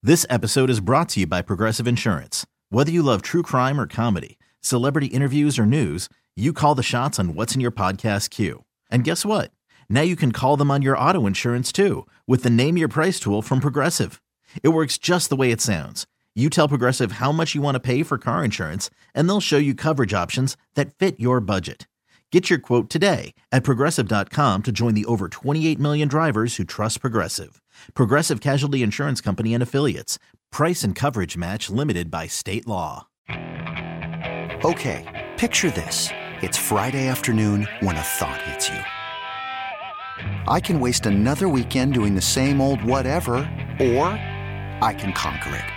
This episode is brought to you by Progressive Insurance. Whether you love true crime or comedy, celebrity interviews or news, you call the shots on what's in your podcast queue. And guess what? Now you can call them on your auto insurance too with the Name Your Price tool from Progressive. It works just the way it sounds. You tell Progressive how much you want to pay for car insurance, and they'll show you coverage options that fit your budget. Get your quote today at Progressive.com to join the over 28 million drivers who trust Progressive. Progressive Casualty Insurance Company and Affiliates. Price and coverage match limited by state law. Okay, picture this. It's Friday afternoon when a thought hits you. I can waste another weekend doing the same old whatever, or I can conquer it.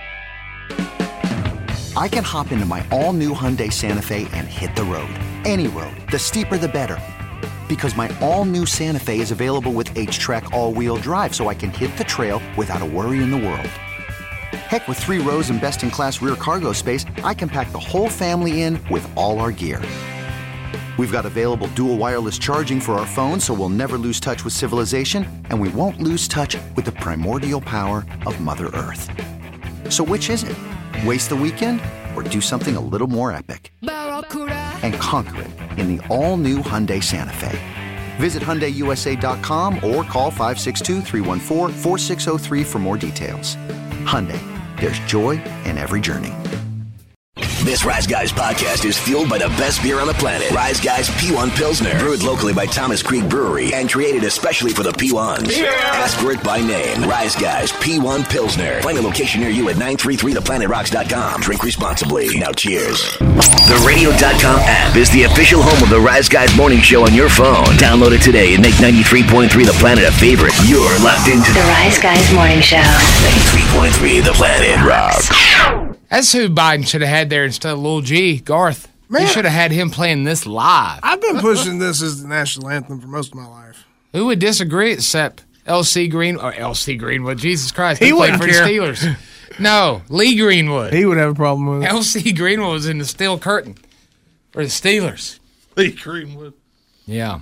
I can hop into my all-new Hyundai Santa Fe and hit the road. Any road. The steeper, the better. Because my all-new Santa Fe is available with H-Track all-wheel drive, so I can hit the trail without a worry in the world. Heck, with 3 rows and best-in-class rear cargo space, I can pack the whole family in with all our gear. We've got available dual wireless charging for our phones, so we'll never lose touch with civilization, and we won't lose touch with the primordial power of Mother Earth. So which is it? Waste the weekend or do something a little more epic? And conquer it in the all-new Hyundai Santa Fe. Visit HyundaiUSA.com or call 562-314-4603 for more details. Hyundai, there's joy in every journey. This Rise Guys podcast is fueled by the best beer on the planet. Rise Guys P1 Pilsner. Brewed locally by Thomas Creek Brewery and created especially for the P1s. Yeah. Ask for it by name. Rise Guys P1 Pilsner. Find a location near you at 933theplanetRocks.com. Drink responsibly. Now cheers. The Radio.com app is the official home of the Rise Guys morning show on your phone. Download it today and make 93.3 The Planet a favorite. You're locked into the Rise Guys morning show. 93.3 The Planet Rocks. That's who Biden should have had there instead of Lil G, Garth. Man, he should have had him playing this live. I've been pushing this as the national anthem for most of my life. Who would disagree except L.C. Greenwood? Jesus Christ. He played wouldn't for care. The Steelers. No, Lee Greenwood. He would have a problem with it. L.C. Greenwood was in the steel curtain for the Steelers. Lee Greenwood. Yeah.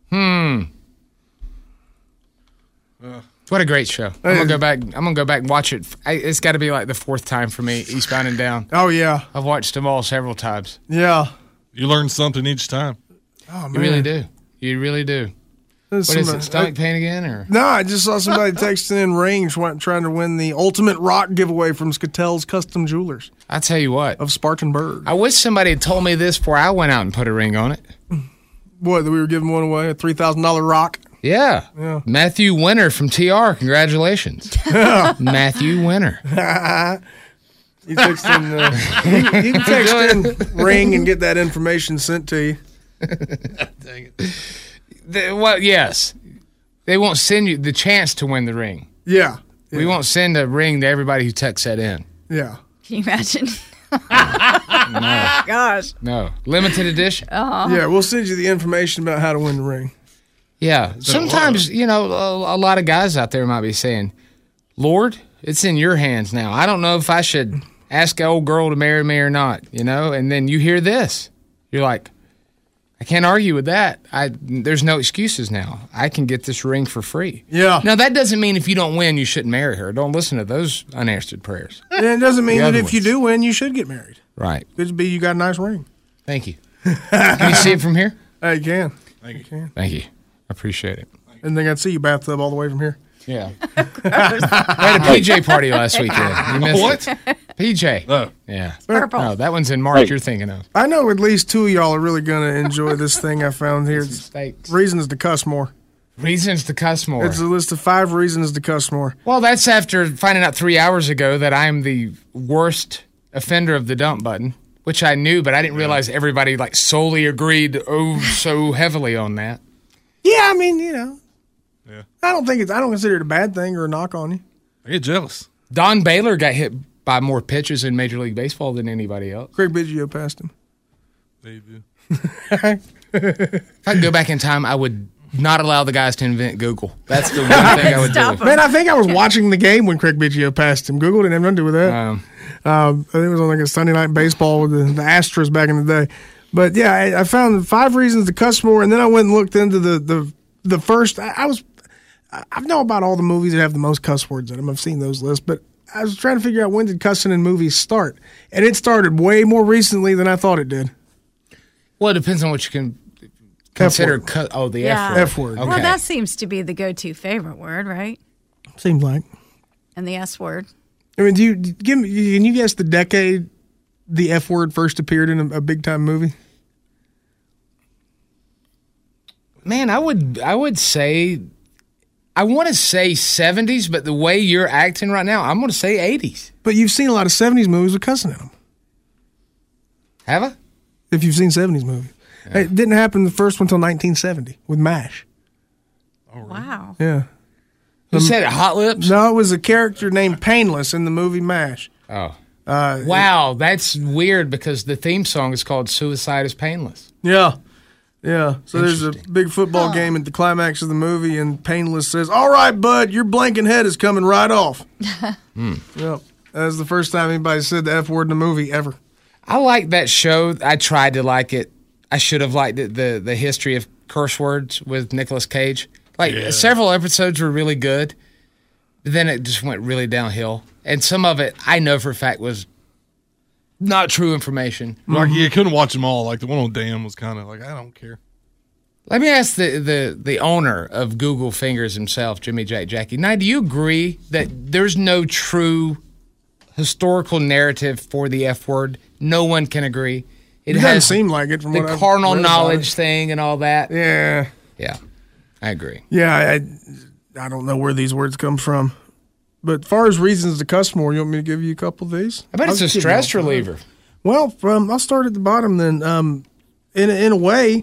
What a great show. I'm gonna go back and watch it. It's got to be like the 4th time for me, Eastbound and Down. Oh, yeah. I've watched them all several times. Yeah. You learn something each time. Oh, man. You really do. You really do. What is it, stomach pain again? Or No, I just saw somebody texting in range trying to win the ultimate rock giveaway from Scatel's Custom Jewelers. I tell you what. Of Spartanburg. I wish somebody had told me this before I went out and put a ring on it. What, that we were giving one away? A $3,000 rock? Yeah. Matthew Winter from TR. Congratulations. Matthew Winter. He texted in, he can text in ring and get that information sent to you. Dang it. Yes. They won't send you the chance to win the ring. Yeah. We won't send a ring to everybody who texts that in. Yeah. Can you imagine? No. Gosh. No. Limited edition. Yeah, we'll send you the information about how to win the ring. Yeah. Sometimes, a lot of guys out there might be saying, Lord, it's in your hands now. I don't know if I should ask an old girl to marry me or not, And then you hear this. You're like, I can't argue with that. There's no excuses now. I can get this ring for free. Yeah. Now, that doesn't mean if you don't win, you shouldn't marry her. Don't listen to those unanswered prayers. And it doesn't mean that if you do win, you should get married. Right. Could be you got a nice ring. Thank you. Can you see it from here? Hey, you can. Thank you. I appreciate it. Didn't think I'd see you bathtub all the way from here. Yeah. We had a PJ party last weekend. You missed it. PJ. No. Yeah. Purple. No, that one's in March you're thinking of. I know at least 2 of y'all are really going to enjoy this thing I found here. Reasons to cuss more. Reasons to cuss more. It's a list of 5 reasons to cuss more. Well, that's after finding out 3 hours ago that I'm the worst offender of the dump button, which I knew, but I didn't realize everybody solely agreed so heavily on that. Yeah, I mean, Yeah. I don't consider it a bad thing or a knock on you. I get jealous. Don Baylor got hit by more pitches in Major League Baseball than anybody else. Craig Biggio passed him. They do. If I could go back in time, I would not allow the guys to invent Google. That's the one thing I would do. Man, I think I was watching the game when Craig Biggio passed him. Google didn't have nothing to do with that. I think it was on a Sunday Night Baseball with the Astros back in the day. But yeah, I found 5 reasons to cuss more, and then I went and looked into the first. I know about all the movies that have the most cuss words in them. I've seen those lists, but I was trying to figure out when did cussing in movies start, and it started way more recently than I thought it did. Well, it depends on what you can consider. F-word. The Yeah. F word. F word. Okay. Well, that seems to be the go-to favorite word, right? Seems like. And the S word. I mean, can you guess the decade the F word first appeared in a big time movie? Man, I would say, I want to say 70s, but the way you're acting right now, I'm going to say 80s. But you've seen a lot of 70s movies with cussing in them. Have I? If you've seen 70s movies. Yeah. It didn't happen the first one until 1970 with MASH. Oh, really? Wow. Yeah. Who said it? Hot Lips? No, it was a character named Painless in the movie MASH. Oh. Wow, that's weird because the theme song is called Suicide is Painless. Yeah. Yeah. So there's a big football game at the climax of the movie, and Painless says, "All right, bud, your blanking head is coming right off." Yep. That was the first time anybody said the F word in a movie ever. I like that show. I tried to like it. I should have liked it, the history of curse words with Nicolas Cage. Several episodes were really good, but then it just went really downhill. And some of it, I know for a fact, was not true information. Like, you couldn't watch them all. Like, the one on Dan was kind of like, I don't care. Let me ask the owner of Google Fingers himself, Jimmy Jackie. Now, do you agree that there's no true historical narrative for the F word? No one can agree. It doesn't seem like it from the what I've carnal read knowledge thing and all that. Yeah. Yeah, I agree. Yeah, I don't know where these words come from. But as far as reasons to cuss more, you want me to give you a couple of these? I bet it's a stress reliever. Well, I'll start at the bottom then. In a way,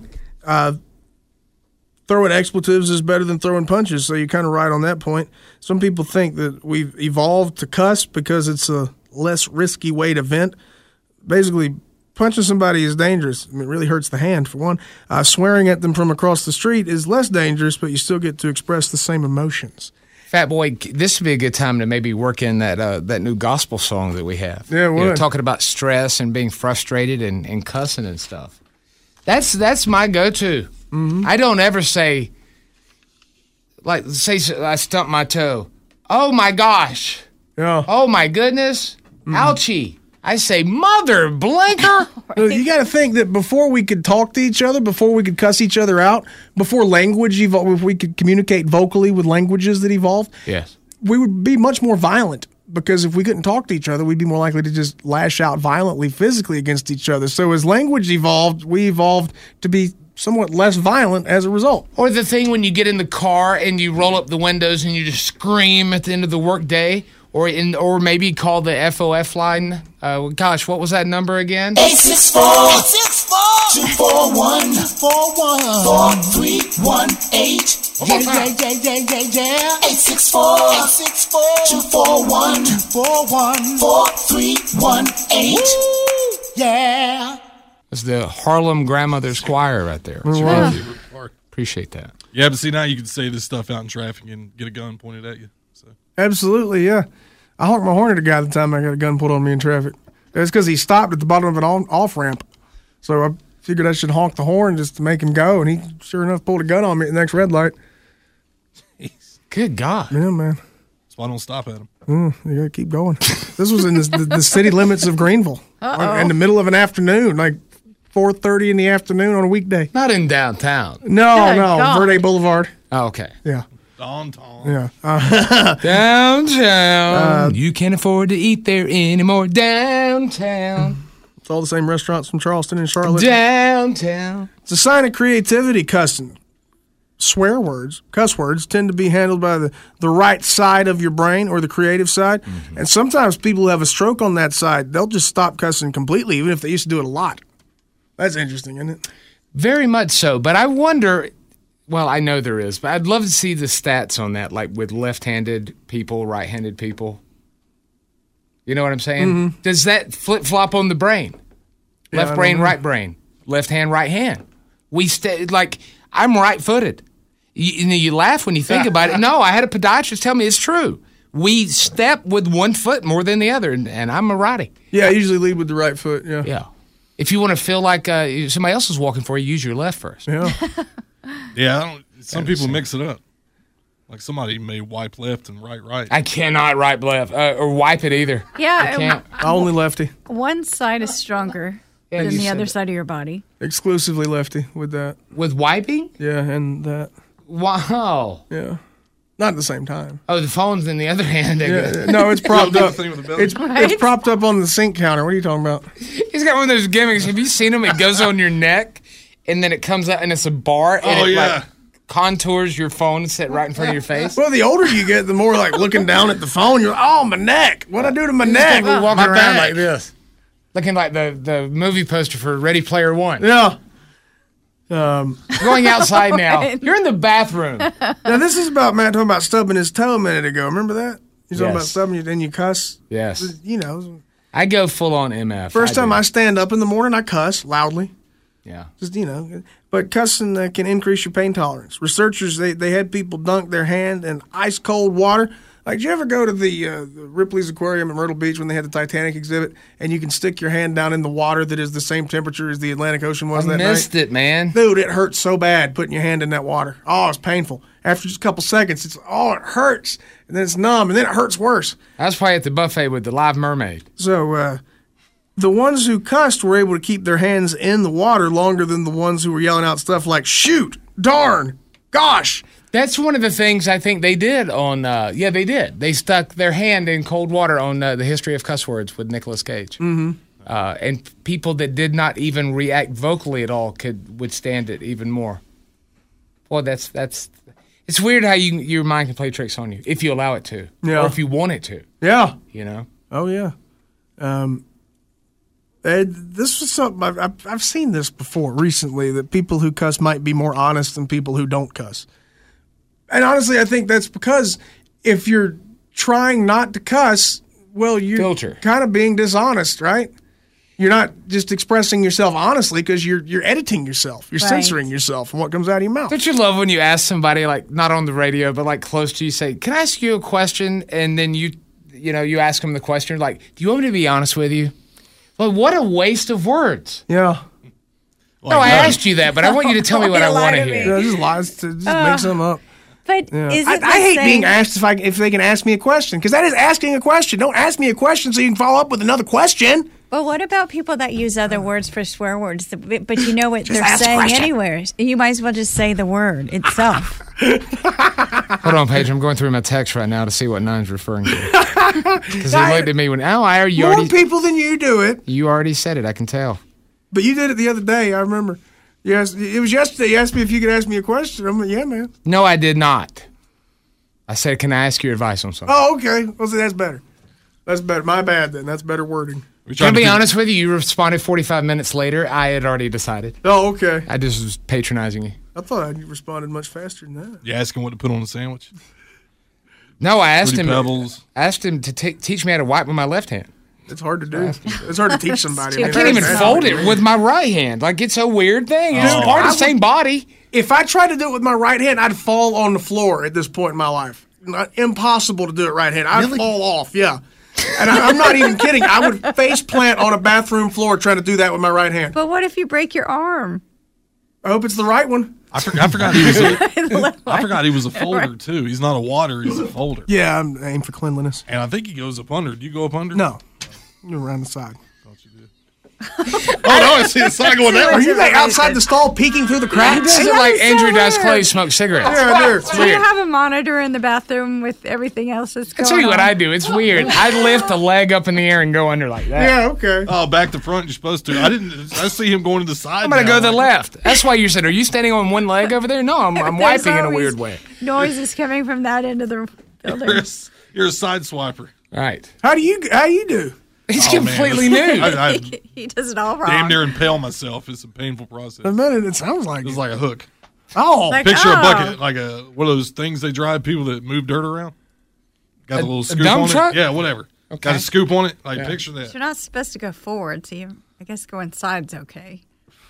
throwing expletives is better than throwing punches, so you're kind of right on that point. Some people think that we've evolved to cuss because it's a less risky way to vent. Basically, punching somebody is dangerous. I mean, it really hurts the hand, for one. Swearing at them from across the street is less dangerous, but you still get to express the same emotions. Fat Boy, this would be a good time to maybe work in that new gospel song that we have. Yeah, you know, talking about stress and being frustrated and cussing and stuff. That's my go-to. Mm-hmm. I don't ever say, say I stumped my toe. Oh, my gosh. Yeah. Oh, my goodness. Ouchie. I say, mother blinker. You got to think that before we could talk to each other, before we could cuss each other out, before language evolved, if we could communicate vocally with languages that evolved, yes, we would be much more violent. Because if we couldn't talk to each other, we'd be more likely to just lash out violently, physically against each other. So as language evolved, we evolved to be somewhat less violent as a result. Or the thing when you get in the car and you roll up the windows and you just scream at the end of the workday. Or maybe call the FOF line. Gosh, what was that number again? 864-241-241-4318. Yeah. 864-241-241-4318. Yeah. That's the Harlem Grandmother's Choir right there. Appreciate that. Yeah, but see, now you can say this stuff out in traffic and get a gun pointed at you. So. Absolutely, yeah. I honked my horn at a guy the time I got a gun pulled on me in traffic. It's because he stopped at the bottom of an off-ramp. So I figured I should honk the horn just to make him go, and he sure enough pulled a gun on me at the next red light. Jeez. Good God. Yeah, man. That's why I don't stop at him. You got to keep going. This was in the city limits of Greenville. In the middle of an afternoon, like 4:30 in the afternoon on a weekday. Not in downtown. No, God. Verde Boulevard. Oh, okay. Yeah. Downtown. Yeah. Downtown. You can't afford to eat there anymore. Downtown. It's all the same restaurants from Charleston and Charlotte. Downtown. It's a sign of creativity, cussing. Swear words, cuss words, tend to be handled by the right side of your brain or the creative side. Mm-hmm. And sometimes people who have a stroke on that side, they'll just stop cussing completely, even if they used to do it a lot. That's interesting, isn't it? Very much so. But I wonder... Well, I know there is, but I'd love to see the stats on that, like with left-handed people, right-handed people. You know what I'm saying? Mm-hmm. Does that flip-flop on the brain? Yeah, Left brain, right brain. Left hand, right hand. I'm right-footed. You laugh when you think about it. No, I had a podiatrist tell me it's true. We step with one foot more than the other, and I'm a righty. Yeah, I usually lead with the right foot, yeah. Yeah. If you want to feel like somebody else is walking for you, use your left first. Yeah. Yeah, some people mix it up. Like somebody may wipe left and right. I cannot right left or wipe it either. Yeah, I can't. Only lefty. one side is stronger Yeah, than you the said other it. side of your body. Exclusively lefty with that. With wiping? Yeah, and that. Wow. Yeah. Not at the same time. Oh, the phone's in the other hand. Yeah, no, it's propped Do the up. thing with the belly. It's propped up on the sink counter. What are you talking about? He's got one of those gimmicks. Have you seen him? It goes on your neck, and then it comes out, and it's a bar, and it like contours your phone and sit right in front of your face. Well, the older you get, the more like looking down at the phone, you're like, oh, my neck. What'd I do to my neck? We're walking My around back. like this, looking like the movie poster for Ready Player One. Yeah. Going outside now. You're in the bathroom. Now, this is about Matt talking about stubbing his toe a minute ago. Remember that? You're talking about Yes. stubbing, then you cuss. Yes. You know, I go full on MF. first time do. I stand up in the morning, I cuss loudly. Yeah. Just, you know, but cussing can increase your pain tolerance. Researchers, they had people dunk their hand in ice cold water. Like, did you ever go to the Ripley's Aquarium at Myrtle Beach when they had the Titanic exhibit, and you can stick your hand down in the water that is the same temperature as the Atlantic Ocean was I that missed night? it, man. Dude, it hurts so bad putting your hand in that water. Oh, it's painful. After just a couple seconds, it hurts, and then it's numb, and then it hurts worse. I was probably at the buffet with the live mermaid. So the ones who cussed were able to keep their hands in the water longer than the ones who were yelling out stuff like "shoot," "darn," "gosh." That's one of the things I think they did on. They did. They stuck their hand in cold water on the history of cuss words with Nicolas Cage. Mm-hmm. And people that did not even react vocally at all could withstand it even more. Well, that's. It's weird how your mind can play tricks on you if you allow it to, Yeah. or if you want it to. Yeah. You know. Oh yeah. This was something I've seen this before recently, that people who cuss might be more honest than people who don't cuss. And honestly, I think that's because if you're trying not to cuss, well, you're Filter. kind of being dishonest, right? You're not just expressing yourself honestly because you're editing yourself. You're Right. censoring yourself from what comes out of your mouth. Don't you love when you ask somebody, like, not on the radio, but like close to you, say, "Can I ask you a question?" And then you ask them the question, like, "Do you want me to be honest with you?" Well, what a waste of words. Yeah. No, I asked you that, but I want you to tell me what I You want to lied to me. hear. Yeah, just lies to just make something up. But Yeah. is it I hate the being same- asked if they can ask me a question, because that is asking a question. Don't ask me a question so you can follow up with another question. But what about people that use other words for swear words, but you know what they're ask a saying question. anyways? You might as well just say the word itself. Hold on, Paige. I'm going through my text right now to see what Nine's referring to. Because he looked at me when, you More already, people than you do it, you already said it. I can tell. but you did it the other day. I remember. Yes, it was yesterday. You asked me if you could ask me a question. I'm like, yeah, man. No, I did not. I said, "Can I ask your advice on something?" Oh, okay. Well, see, that's better. That's better. My bad then. That's better wording. Can I be honest with you? You responded 45 minutes later. I had already decided. Oh, okay. I just was patronizing you. I thought I responded much faster than that. You ask him what to put on the sandwich. No, I asked Fruity him. Pebbles. Asked him to teach me how to wipe with my left hand. It's hard to do. It's hard to teach somebody. I can't even fold it with my right hand. Like, it's a weird thing. It's Oh. part of the same body. If I tried to do it with my right hand, I'd fall on the floor at this point in my life. Impossible to do it right hand. I'd fall off, yeah. And I'm not even kidding. I would face plant on a bathroom floor trying to do that with my right hand. But what if you break your arm? I hope it's the right one. I forgot he was I forgot he was a folder too. He's not a water, he's a folder. Yeah, I'm aimed for cleanliness. And I think he goes up under. Do you go up under? No, you're around the side. Oh no, I see the side going that Are way. you like outside the stall peeking through the cracks? This is That like is so Andrew Dice weird. Clay smokes cigarettes. Yeah, dude. Do you have a monitor in the bathroom with everything else that's going I'll tell you what on? I do. It's weird. I lift a leg up in the air and go under like that. Yeah, okay. Oh, back to front. You're supposed to. I see him going to the side. I'm going to now, go to the like- left. That's why you said, are you standing on one leg over there? No, I'm There's wiping in a always weird way. Noises coming from that end of the building. You're a side swiper. Right. How do you do? He's Oh, man, completely this- new. I He does it all wrong. damn near impale myself. It's a painful process. A minute, it sounds like It's it. like a hook. Oh, Like, Picture a oh. bucket, like one of those things they drive people that move dirt around. Got a little scoop dump on truck? it. Yeah, whatever. Okay. Got a scoop on it. Like Yeah. picture that. You're not supposed to go forward, so I guess going side's okay.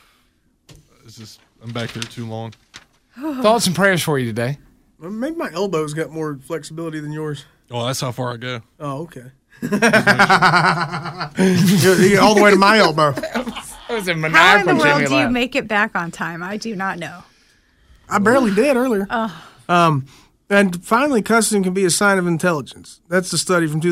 It's just I'm back there too long. Thoughts and prayers for you today. maybe my elbow's got more flexibility than yours. Oh, that's how far I go. Oh, okay. You get all the way to my elbow. That was a How in maniacal the world Jimmy do you laugh. make it back on time? I do not know. I barely did earlier. And finally, cussing can be a sign of intelligence. That's the study from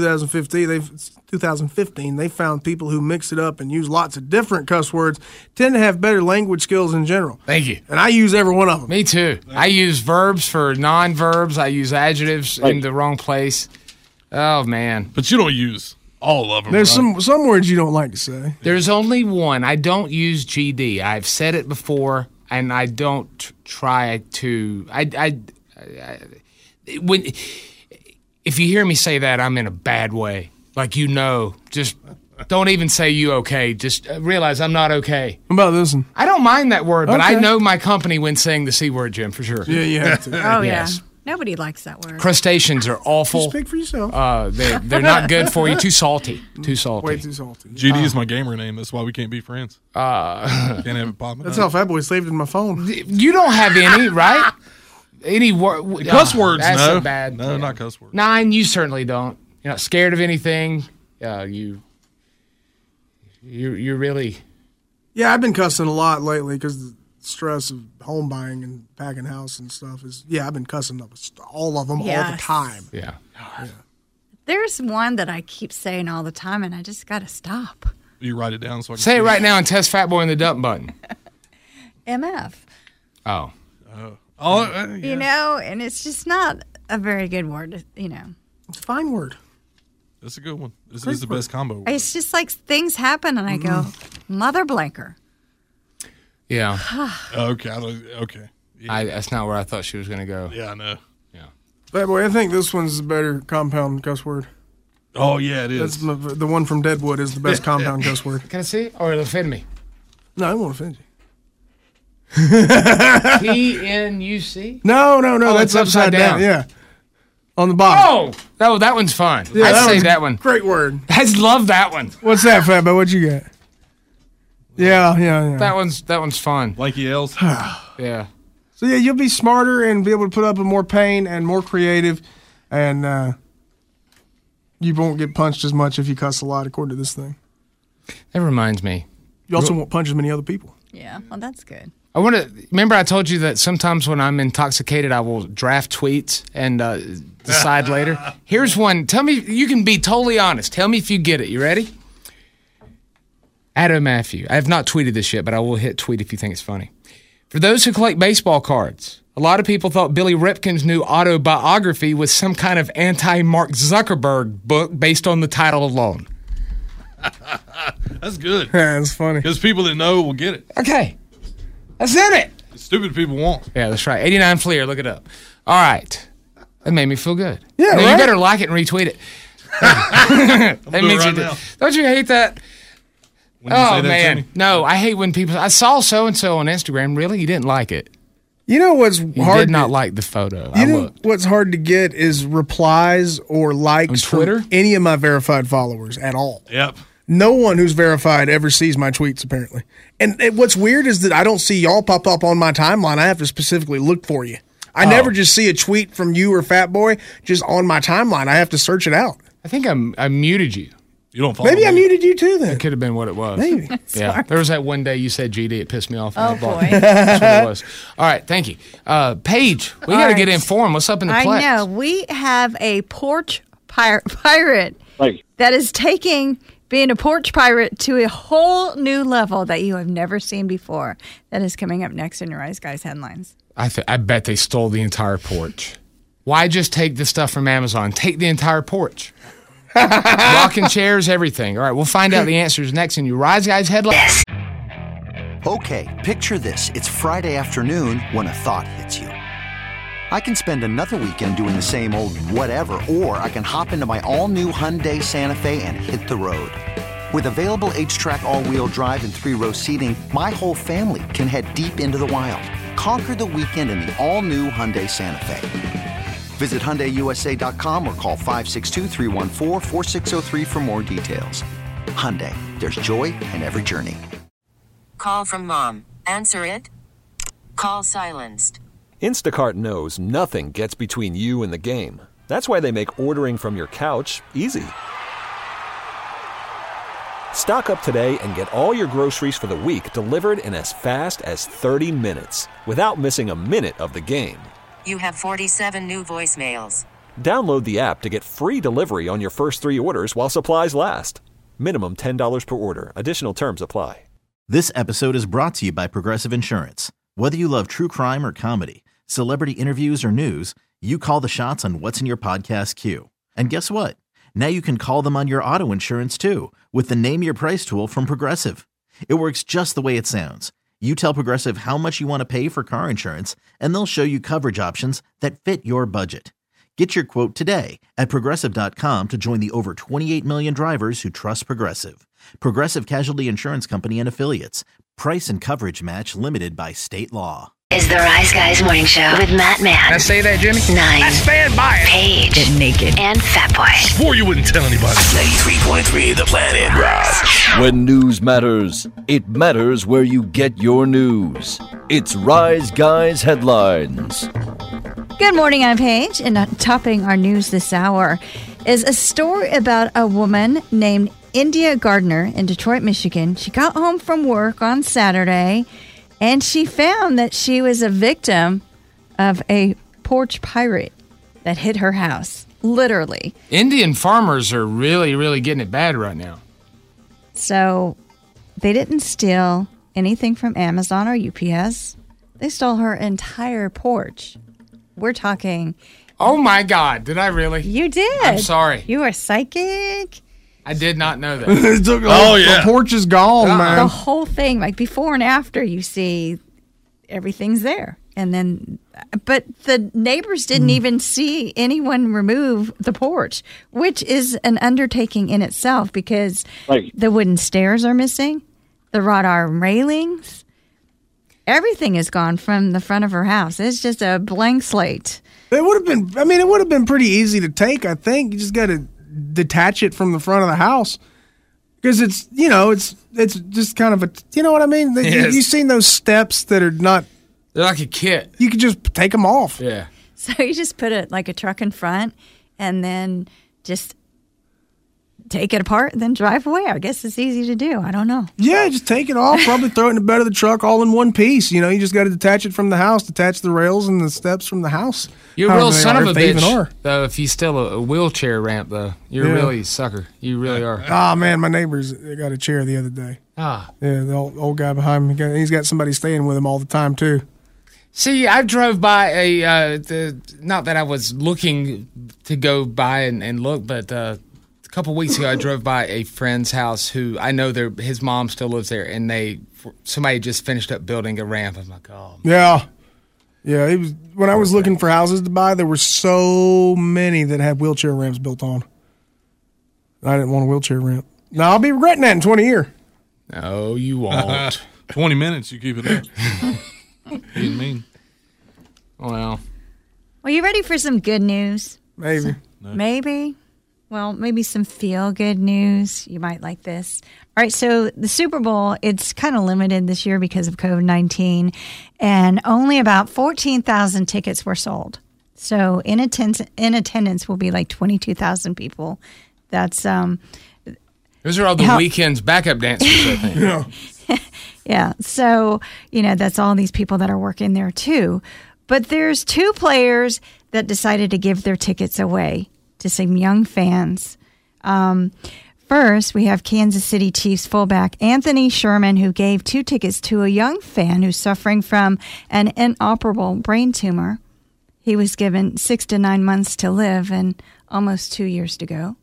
2015. They found people who mix it up and use lots of different cuss words tend to have better language skills in general. Thank you. And I use every one of them. Me too. I use verbs for non-verbs. I use adjectives in the wrong place. Oh, man. But you don't use all of them. There's right? some words you don't like to say. There's only one. I don't use GD. I've said it before, and I don't try to. If you hear me say that, I'm in a bad way. Like, just don't even say you okay. Just realize I'm not okay. What about this one? I don't mind that word, but Okay. I know my company when saying the C word, Jim, for sure. Yeah, you have to. Oh, Yes. yeah. Nobody likes that word. Crustaceans are awful. Speak for yourself. They're not good for you. Too salty. Too salty. Way too salty. GD is my gamer name. That's why we can't be friends. Can't have it popping That's up. how Fat Boy saved it in my phone. You don't have any, right? Any word? Cuss words, that's no. a bad. No, not cuss words. Nine, you certainly don't. You're not scared of anything. You're really. Yeah, I've been cussing a lot lately because the stress of home buying and packing house and stuff is. Yeah, I've been cussing up all of them all the Yes. time. Yeah. There's one that I keep saying all the time, and I just got to stop. You write it down so I can Say see it right now and test Fat Boy in the dump button. MF. Oh. Yeah. You know, and it's just not a very good word, you know. It's a fine word. That's a good one. This is the best combo. It's just like things happen, and I go, mother blanker. Yeah. Okay. Okay. Yeah. That's not where I thought she was going to go. Yeah, I know. Fat Boy, I think this one's a better compound cuss word. Oh, yeah, it That's is. the one from Deadwood is the best compound cuss word. Can I see it? Or it'll offend me? No, I won't offend you. PNUC? No, Oh, that's it's upside down. Yeah, on the bottom. Oh, that one's fun. Yeah, I'd say one's that one. Great word. I love that one. What's that, Fat Boy? What you got? Yeah. That one's fun. Lanky L's. Yeah. So yeah, you'll be smarter and be able to put up with more pain and more creative, and you won't get punched as much if you cuss a lot, according to this thing. That reminds me. You also won't punch as many other people. Yeah, well, that's good. I want to remember I told you that sometimes when I'm intoxicated, I will draft tweets and decide later. Here's one. Tell me, you can be totally honest. Tell me if you get it. You ready? Adam Matthew. I have not tweeted this yet, but I will hit tweet if you think it's funny. For those who collect baseball cards, a lot of people thought Billy Ripken's new autobiography was some kind of anti-Mark Zuckerberg book based on the title alone. That's good. Yeah, that's funny. Because people that know will get it. Okay. That's in it. Stupid people won't. Yeah, that's right. 89 Fleer. Look it up. All right. That made me feel good. Yeah, now, right? you better like it and retweet it. That doing means it you right did. now. Don't you hate that? When you say Oh, that to man. me. No, I hate when people. I saw so-and-so on Instagram. Really? You didn't like it? You know what's You hard? did not like the photo. I You know looked. what's hard to get is replies or likes On Twitter? from any of my verified followers at all. Yep. No one who's verified ever sees my tweets, apparently. And what's weird is that I don't see y'all pop up on my timeline. I have to specifically look for you. I never just see a tweet from you or Fat Boy just on my timeline. I have to search it out. I think I muted you. You don't follow Maybe me. I muted you too then. It could have been what it was. Maybe. Yeah. There was that one day you said GD. It pissed me off. and Oh, I blocked boy. you. That's what it was. All right. Thank you. Paige, we got to right. get informed. What's up in the I Plex? know. We have a porch pirate that is taking being a porch pirate to a whole new level that you have never seen before. That is coming up next in your Rise Guys headlines. I bet they stole the entire porch. Why just take the stuff from Amazon? Take the entire porch. Rocking chairs, everything. All right, we'll find out the answers next in your Rise Guys headlines. Okay, picture this. It's Friday afternoon when a thought hits you. I can spend another weekend doing the same old whatever, or I can hop into my all-new Hyundai Santa Fe and hit the road. With available H-Track all-wheel drive and 3-row seating, my whole family can head deep into the wild. Conquer the weekend in the all-new Hyundai Santa Fe. Visit HyundaiUSA.com or call 562-314-4603 for more details. Hyundai, there's joy in every journey. Call from mom. Answer it. Call silenced. Instacart knows nothing gets between you and the game. That's why they make ordering from your couch easy. Stock up today and get all your groceries for the week delivered in as fast as 30 minutes without missing a minute of the game. You have 47 new voicemails. Download the app to get free delivery on your first 3 orders while supplies last. Minimum $10 per order. Additional terms apply. This episode is brought to you by Progressive Insurance. Whether you love true crime or comedy, celebrity interviews or news, you call the shots on what's in your podcast queue. And guess what? Now you can call them on your auto insurance too with the Name Your Price tool from Progressive. It works just the way it sounds. You tell Progressive how much you want to pay for car insurance, and they'll show you coverage options that fit your budget. Get your quote today at Progressive.com to join the over 28 million drivers who trust Progressive. Progressive Casualty Insurance Company and Affiliates. Price and coverage match limited by state law. Is the Rise Guys Morning Show with Matt Mann. Can I say that, Jimmy? 9. I stand by it. Paige. Get naked. And Fat Boy. Swore you wouldn't tell anybody. 93.3 The Planet Rock. When news matters, it matters where you get your news. It's Rise Guys Headlines. Good morning, I'm Paige, and topping our news this hour is a story about a woman named India Gardner in Detroit, Michigan. She got home from work on Saturday, and she found that she was a victim of a porch pirate that hit her house, literally. Indian farmers are really, really getting it bad right now. So they didn't steal anything from Amazon or UPS. They stole her entire porch. We're talking... Oh, my God. Did I really? You did. I'm sorry. You are psychic. I did not know that. The porch is gone, man. The whole thing, like before and after, you see everything's there. And then, but the neighbors didn't even see anyone remove the porch, which is an undertaking in itself because the wooden stairs are missing, the wrought iron railings. Everything is gone from the front of her house. It's just a blank slate. It would have been pretty easy to take, I think. You just got to detach it from the front of the house. Because it's just kind of a, you know what I mean? Yes. You've seen those steps that are not. They're like a kit. You could just take them off. Yeah. So you just put it like a truck in front and then just take it apart and then drive away. I guess it's easy to do. I don't know. Yeah, just take it off. Probably throw it in the bed of the truck all in one piece. You know, you just got to detach it from the house, detach the rails and the steps from the house. You're a real son of a bitch, though, if you steal a wheelchair ramp, though. You're really a sucker. You really are. Oh, man, my neighbors got a chair the other day. Ah. Yeah, the old guy behind me, he's got somebody staying with him all the time, too. See, I drove by not that I was looking to go by and look, but a couple weeks ago I drove by a friend's house who I know his mom still lives there, and somebody just finished up building a ramp. I'm like, oh. Yeah. Yeah, it was when I was looking for houses to buy, there were so many that had wheelchair ramps built on. I didn't want a wheelchair ramp. Now, I'll be regretting that in 20 years. No, you won't. 20 minutes, you keep it up. Being mean. Well, you ready for some good news? Maybe. Maybe. Well, maybe some feel-good news. You might like this. All right, so the Super Bowl, it's kind of limited this year because of COVID-19, and only about 14,000 tickets were sold. So in attendance will be like 22,000 people. That's those are all the weekend's backup dancers, I think. Yeah. Yeah, so, that's all these people that are working there, too. But there's 2 players that decided to give their tickets away to some young fans. First, we have Kansas City Chiefs fullback Anthony Sherman, who gave 2 tickets to a young fan who's suffering from an inoperable brain tumor. He was given 6 to 9 months to live and almost 2 years to go.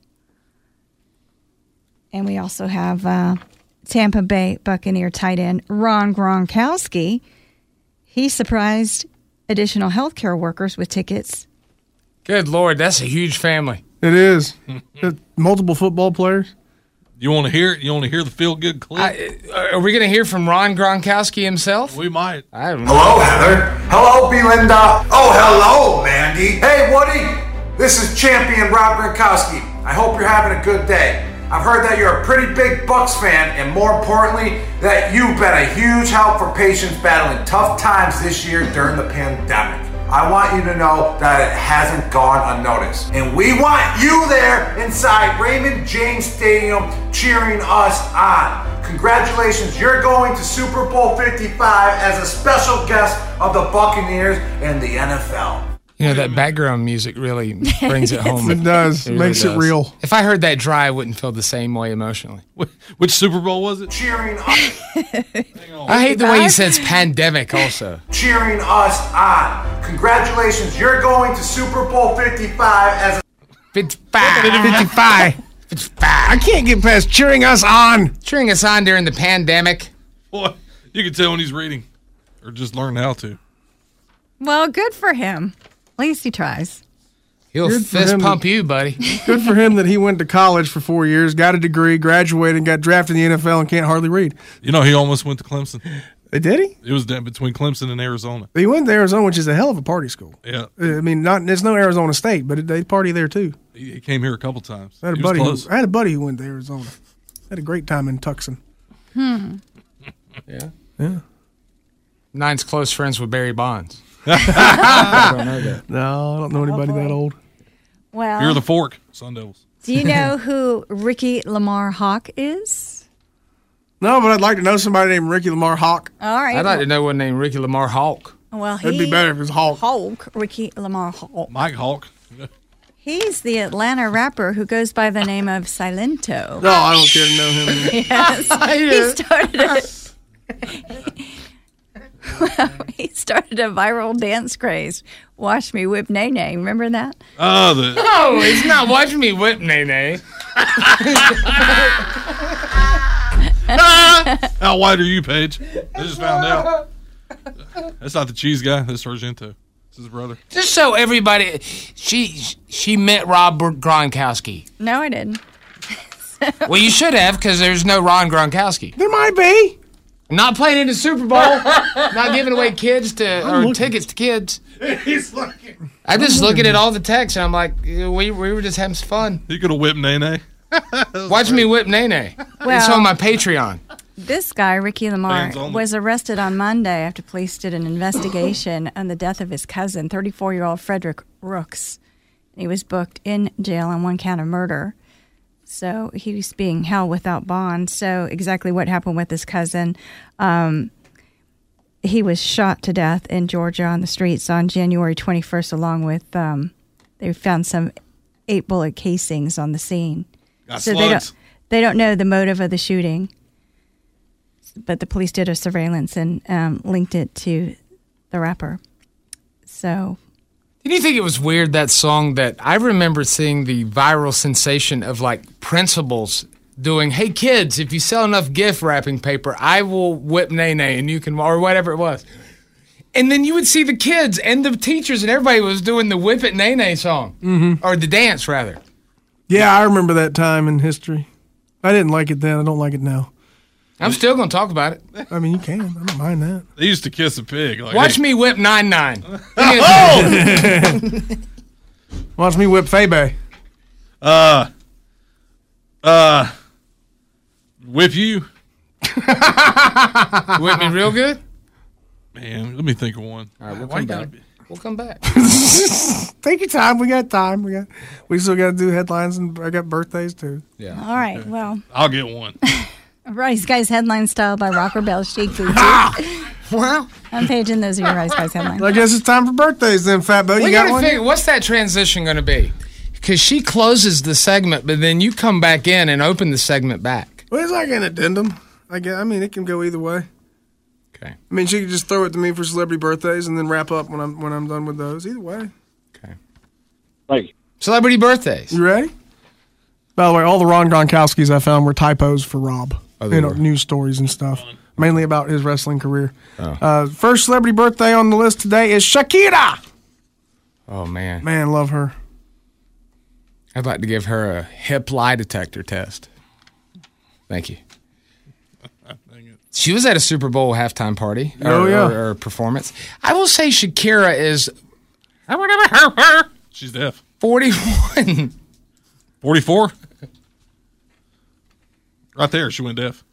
And we also have Tampa Bay Buccaneer tight end Ron Gronkowski. He surprised additional healthcare workers with tickets. Good Lord, that's a huge family. It is. Multiple football players. You want to hear it? You want to hear the feel-good clip? Are we going to hear from Ron Gronkowski himself? We might. I don't know. Hello, Heather. Hello, Belinda. Oh, hello, Mandy. Hey, Woody. This is champion Rob Gronkowski. I hope you're having a good day. I've heard that you're a pretty big Bucs fan, and more importantly, that you've been a huge help for patients battling tough times this year during the pandemic. I want you to know that it hasn't gone unnoticed. And we want you there inside Raymond James Stadium cheering us on. Congratulations, you're going to Super Bowl 55 as a special guest of the Buccaneers and the NFL. You know, that background music really brings it home. It does. It makes it real. If I heard that dry, I wouldn't feel the same way emotionally. Which Super Bowl was it? Cheering us. I hate the way he says pandemic also. Cheering us on. Congratulations, you're going to Super Bowl 55 as a 55. I can't get past cheering us on. Cheering us on during the pandemic. Boy, you can tell when he's reading or just learn how to. Well, good for him. At least he tries. He'll fist pump you, buddy. Good for him that he went to college for 4 years, got a degree, graduated, got drafted in the NFL, and can't hardly read. You know, he almost went to Clemson. Did he? It was between Clemson and Arizona. He went to Arizona, which is a hell of a party school. Yeah. I mean, it's no Arizona State, but they party there too. He came here a couple times. I had a buddy who went to Arizona. Had a great time in Tucson. Yeah. Yeah. Nine's close friends with Barry Bonds. I don't know that. No, I don't know anybody that old. Well, You're the Fork, Sun Devils. Do you know who Ricky Lamar Hawk is? No, but I'd like to know somebody named Ricky Lamar Hawk. All right. I'd like to know one named Ricky Lamar Hawk. Well, That'd be better if it was Hawk. Ricky Lamar Hawk. Mike Hawk. He's the Atlanta rapper who goes by the name of Silento. No, I don't care to know him. Yes. He started a viral dance craze. Watch Me Whip Nay Nay. Remember that? Oh, No, it's not Watch Me Whip Nay Nay. How white are you, Paige? I just found out. That's not the cheese guy. That's Sargento. This is his brother. Just so everybody, she met Rob Gronkowski. No, I didn't. Well, you should have, because there's no Ron Gronkowski. There might be. Not playing in the Super Bowl. Not giving away tickets to kids. He's looking. I just looking at all the texts, and I'm like, we were just having some fun. You could have whipped Nene. Watch me whip Nene. It's on my Patreon. This guy, Ricky Lamar, Fans only. was arrested on Monday after police did an investigation on the death of his cousin, 34-year-old Frederick Rooks. He was booked in jail on one count of murder. So he was being held without bond. So exactly what happened with his cousin, he was shot to death in Georgia on the streets on January 21st, along with, they found some 8-bullet casings on the scene. Got so slugs. they don't know the motive of the shooting. But the police did a surveillance and linked it to the rapper. So, Did you think it was weird, that song, that I remember seeing the viral sensation of like principals doing, hey kids, if you sell enough gift wrapping paper, I will whip Nene and you can, or whatever it was. And then you would see the kids and the teachers and everybody was doing the Whip It Nene song. Or the dance, rather. Yeah, I remember that time in history. I didn't like it then. I don't like it now. I'm still going to talk about it. I mean, you can. I don't mind that. They used to kiss a pig. Like, Watch me whip 9-9. Watch me whip Febe. Whip you? Whip me real good? Man, let me think of one. All right, we'll come back. We'll come back. Take your time. We got time. We still got to do headlines, and I got birthdays too. Yeah. all right, well, I'll get one. Rice Guys headline style by Rocker Bell Chic Boutique. Well, I'm paging those are your Rice Guys headlines. I guess it's time for birthdays then, Fat Bo. You We got gotta one? figure, what's that transition going to be? Because she closes the segment, but then you come back in and open the segment back. Well, it's like an addendum. I mean, it can go either way. Okay. I mean, she could just throw it to me for celebrity birthdays and then wrap up when I'm done with those. Either way. Okay. Like celebrity birthdays. You ready? By the way, all the Ron Gronkowskis I found were typos for Rob. Oh, they were? News stories and stuff. Mainly about his wrestling career. Oh. First celebrity birthday on the list today is Shakira. Oh, man. Man, love her. I'd like to give her a hip lie detector test. Thank you. She was at a Super Bowl halftime party or performance. I will say Shakira is She's deaf. 41. 44? Right there, she went deaf.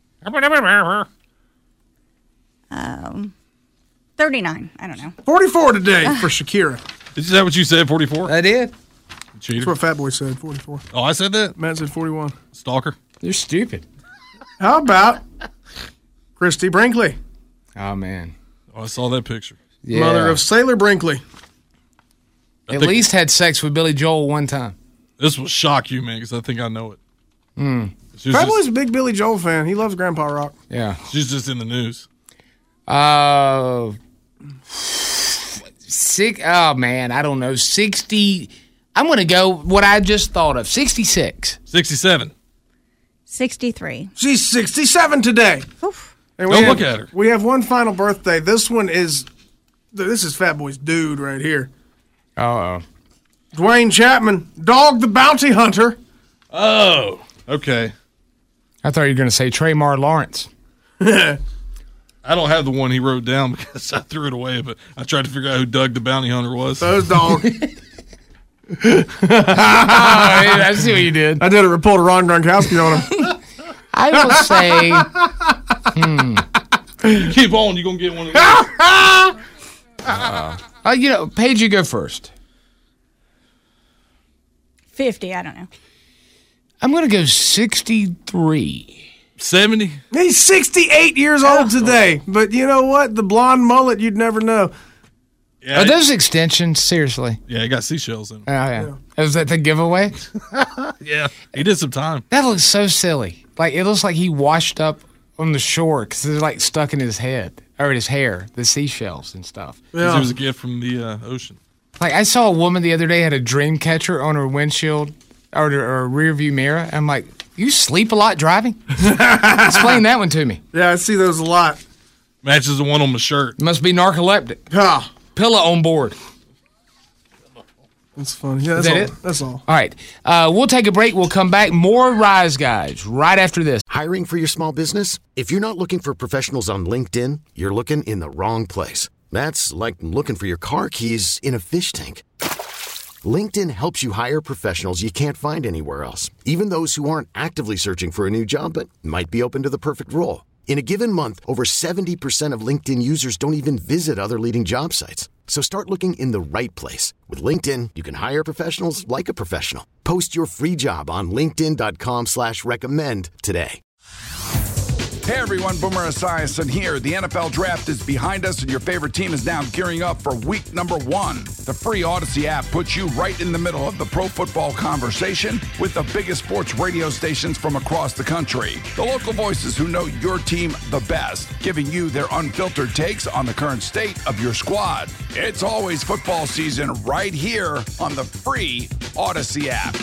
39. I don't know. 44 today for Shakira. Is that what you said, 44? I did. Cheater. That's what Fat Boy said, 44. Oh, I said that? Matt said 41. Stalker. You're stupid. How about Christy Brinkley, Oh, man. Oh, I saw that picture. Yeah. mother of Sailor Brinkley? At least had sex with Billy Joel one time. This will shock you, man, because I think I know it. Fat Boy's a big Billy Joel fan. He loves Grandpa Rock. Yeah. She's just in the news. Oh man, I don't know. 60. I'm going to go what I just thought of. 66. 67. 63. She's 67 today. Oof. And Don't look at her. We have one final birthday. This is Fat Boy's dude right here. Uh-oh. Dwayne Chapman, Dog the Bounty Hunter. Oh, okay. I thought you were going to say Tremar Lawrence. I don't have the one he wrote down because I threw it away, but I tried to figure out who Doug the Bounty Hunter was. That was Dog. I see what you did. I did a report of Ron Gronkowski on him. I will say... Keep on, you're going to get one of those. Paige, you go first. 50, I don't know. I'm going to go 63. 70? He's 68 years old today. But you know what? The blonde mullet, you'd never know. Yeah, Are those extensions? Seriously? Yeah, he got seashells in him. Oh, yeah. Is that the giveaway? Yeah, he did some time. That looks so silly. Like, it looks like he washed up on the shore because they're like stuck in his head or in his hair, the seashells and stuff. Yeah. It was a gift from the ocean. Like, I saw a woman the other day had a dream catcher on her windshield or her rear view mirror. I'm like, you sleep a lot driving? Explain that one to me. Yeah, I see those a lot. Matches the one on my shirt. Must be narcoleptic. Ah. Pillow on board. That's funny. Yeah, that's Is that all. it? That's all. All right. We'll take a break. We'll come back. More Rise Guys right after this. Hiring for your small business? If you're not looking for professionals on LinkedIn, you're looking in the wrong place. That's like looking for your car keys in a fish tank. LinkedIn helps you hire professionals you can't find anywhere else, even those who aren't actively searching for a new job but might be open to the perfect role. In a given month, over 70% of LinkedIn users don't even visit other leading job sites. So start looking in the right place. With LinkedIn, you can hire professionals like a professional. Post your free job on linkedin.com/recommend today. Hey everyone, Boomer Esiason here. The NFL Draft is behind us and your favorite team is now gearing up for week number 1. The free Odyssey app puts you right in the middle of the pro football conversation with the biggest sports radio stations from across the country. The local voices who know your team the best, giving you their unfiltered takes on the current state of your squad. It's always football season right here on the free Odyssey app.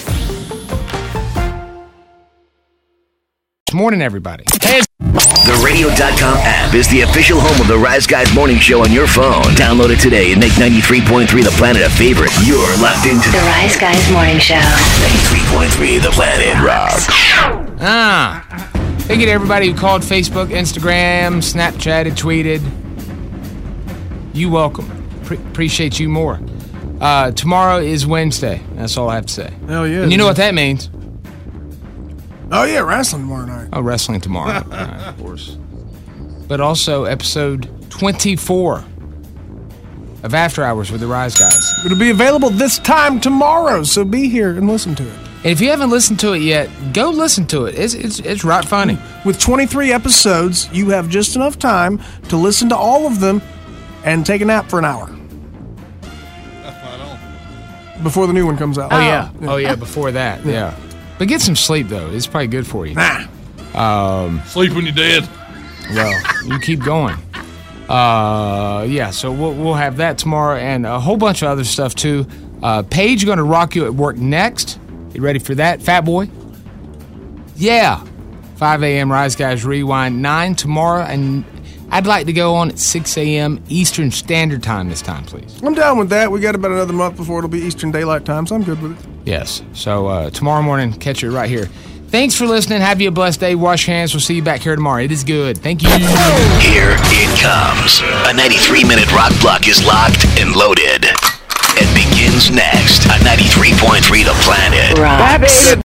Morning, everybody. The Radio.com app is the official home of the Rise Guys Morning Show on your phone. Download it today and make 93.3 The Planet a favorite. You're locked into The Rise Guys Morning Show. 93.3 The Planet rocks. Thank you to everybody who called Facebook, Instagram, Snapchatted, tweeted. You welcome. Appreciate you more. Tomorrow is Wednesday. That's all I have to say. Hell yeah. And you know what that means? Oh, yeah, wrestling tomorrow night. Oh, wrestling tomorrow. Right, of course. But also episode 24 of After Hours with the Rise Guys. It'll be available this time tomorrow, so be here and listen to it. And if you haven't listened to it yet, go listen to it. It's right funny. With 23 episodes, you have just enough time to listen to all of them and take a nap for an hour. That's not all. Before the new one comes out. Oh, yeah. Oh, yeah, before that. Yeah. But get some sleep, though. It's probably good for you. Sleep when you're dead. Well, you keep going. Yeah, so we'll have that tomorrow and a whole bunch of other stuff, too. Paige going to rock you at work next. You ready for that, Fat Boy? Yeah. 5 a.m. Rise Guys Rewind. 9 tomorrow, and I'd like to go on at 6 a.m. Eastern Standard Time this time, please. I'm down with that. We got about another month before it'll be Eastern Daylight Time, so I'm good with it. Yes. So tomorrow morning, catch it right here. Thanks for listening. Have you a blessed day. Wash your hands. We'll see you back here tomorrow. It is good. Thank you. Here it comes. A 93-minute rock block is locked and loaded. It begins next on 93.3 The Planet. Rocks.